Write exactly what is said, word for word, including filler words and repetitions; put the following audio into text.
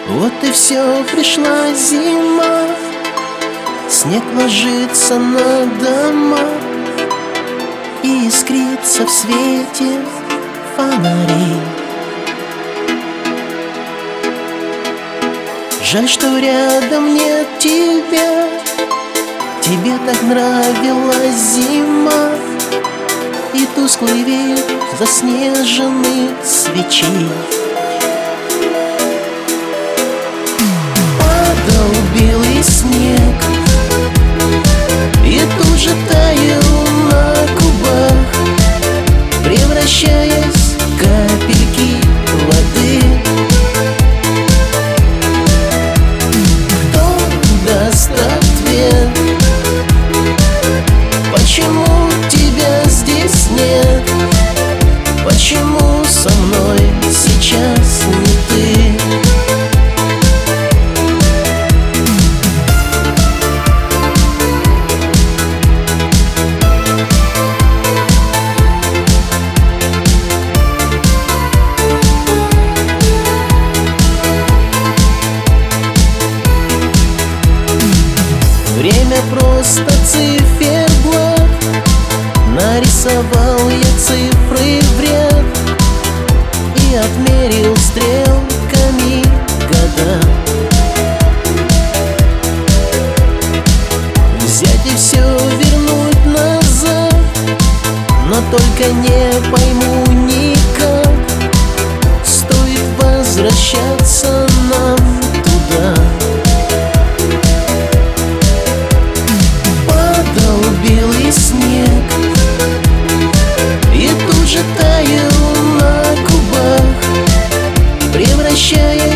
Вот и все, пришла зима, снег ложится на дома и искрится в свете фонарей. Жаль, что рядом нет тебя, тебе так нравилась зима и тусклый вид заснеженных свечей. Падал белый снег и тут же таял на кубах, превращаясь в капельки воды. Кто даст ответ, почему тебя здесь нет? Почему со мной сейчас не ты? Время просто циферблат, нарисовал я цифры в ряд и отмерил стрелками года. Взять и все вернуть назад, но только не пойму никак, стоит возвращаться нам туда. Белый снег и тут же таял на кубах, превращая